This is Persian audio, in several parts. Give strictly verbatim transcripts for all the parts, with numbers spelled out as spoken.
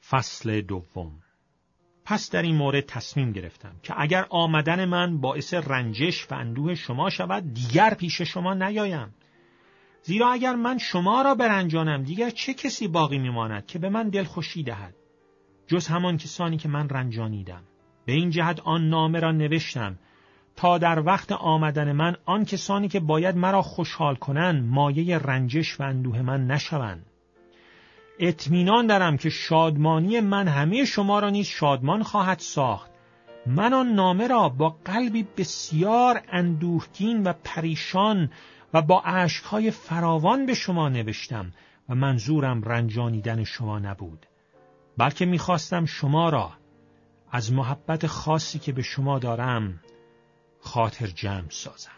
فصل دوم. پس در این مورد تصمیم گرفتم که اگر آمدن من باعث رنجش و اندوه شما شود دیگر پیش شما نیایم. زیرا اگر من شما را برنجانم دیگر چه کسی باقی میماند که به من دلخوشی دهد جز همان کسانی که من رنجانیدم. به این جهت آن نامه را نوشتم تا در وقت آمدن من آن کسانی که باید مرا خوشحال کنند مایه رنجش و اندوه من نشوند. اطمینان دارم که شادمانی من همه شما را نیز شادمان خواهد ساخت. من آن نامه را با قلبی بسیار اندوهگین و پریشان و با اشک‌های فراوان به شما نوشتم و منظورم رنجانیدن شما نبود، بلکه می‌خواستم شما را از محبت خاصی که به شما دارم خاطر جمع سازم.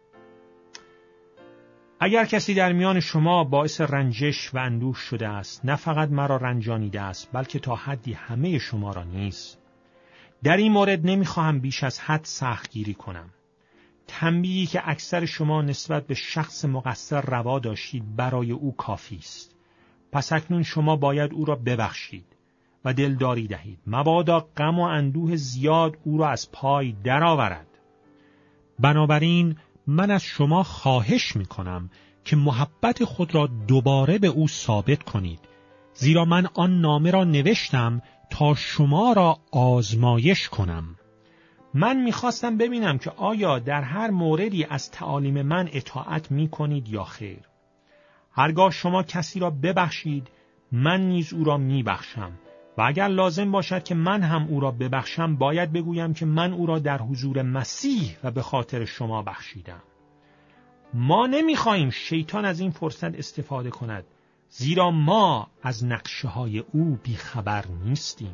اگر کسی در میان شما باعث رنجش و اندوه شده است، نه فقط مرا رنجانیده است، بلکه تا حدی همه شما را نیز. در این مورد نمیخواهم بیش از حد سختگیری کنم. تنبیهی که اکثر شما نسبت به شخص مقصر روا داشتید برای او کافی است. پس اکنون شما باید او را ببخشید و دلداری دهید، مبادا غم و اندوه زیاد او را از پای درآورد. بنابراین من از شما خواهش میکنم که محبت خود را دوباره به او ثابت کنید، زیرا من آن نامه را نوشتم تا شما را آزمایش کنم. من میخواستم ببینم که آیا در هر موردی از تعالیم من اطاعت میکنید یا خیر. هرگاه شما کسی را ببخشید، من نیز او را میبخشم و اگر لازم باشد که من هم او را ببخشم، باید بگویم که من او را در حضور مسیح و به خاطر شما بخشیدم. ما نمیخواهیم شیطان از این فرصت استفاده کند، زیرا ما از نقشه های او بیخبر نیستیم.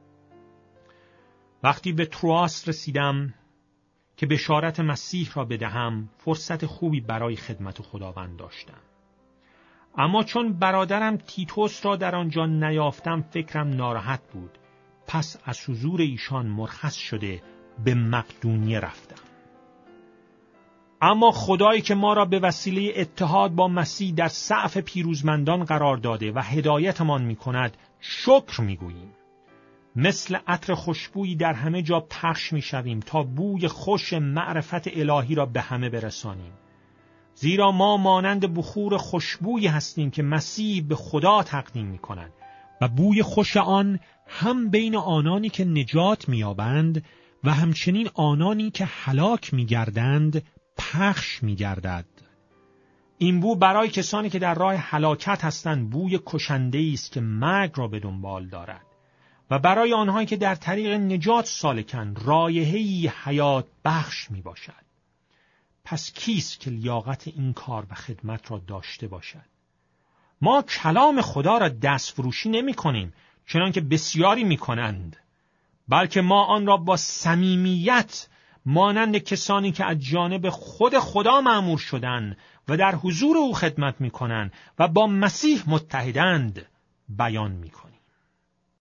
وقتی به تروآس رسیدم که بشارت مسیح را بدهم، فرصت خوبی برای خدمت خداوند داشتم. اما چون برادرم تیتوس را در آنجا نیافتم فکرم ناراحت بود. پس از حضور ایشان مرخص شده به مقدونیه رفتم. اما خدایی که ما را به وسیله اتحاد با مسیح در صف پیروزمندان قرار داده و هدایتمان می کند شکر می گوییم. مثل عطر خوشبویی در همه جا پخش می شویم تا بوی خوش معرفت الهی را به همه برسانیم. زیرا ما مانند بخور خوشبویی هستیم که مسیح به خدا تقدیم می کند و بوی خوش آن هم بین آنانی که نجات می یابند و همچنین آنانی که هلاک می گردند پخش می گردد. این بو برای کسانی که در راه هلاکت هستند بوی کشنده‌ای است که مرگ را به دنبال دارد و برای آنهایی که در طریق نجات سالکند رایحه‌ای حیات بخش می باشد. پس کیست که لیاقت این کار و خدمت را داشته باشد؟ ما کلام خدا را دست فروشی نمی کنیم چنان که بسیاری می کنند، بلکه ما آن را با صمیمیت مانند کسانی که از جانب خود خدا مأمور شدند و در حضور او خدمت می کنند و با مسیح متحدند بیان می کنیم.